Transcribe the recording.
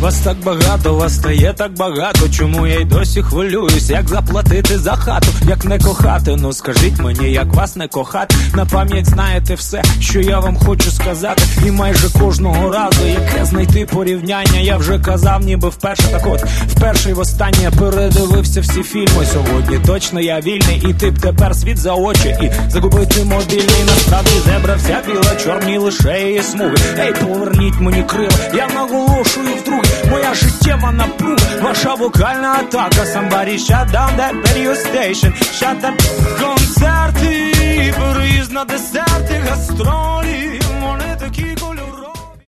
Вас так багато, вас стає так багато. Чому я й досі хвилююсь, як заплатити за хату, як не кохати, ну скажіть мені, як вас не кохати. На пам'ять знаєте все, що я вам хочу сказати. І майже кожного разу, яке знайти порівняння, я вже казав ніби вперше. Так от, вперше й востаннє я передивився всі фільми. Сьогодні точно я вільний, і ти б тепер світ за очі і загубити мобільний. Насправді зебра вся біла, чорні лише її смуги. Ей, поверніть мені крила, я наголошую вдруге. Моя життєва напруга, ваша вокальна атака. Somebody shut down that radio station, shut that. Концерти, переїзд на десерти, гастролі, вони такі кольори.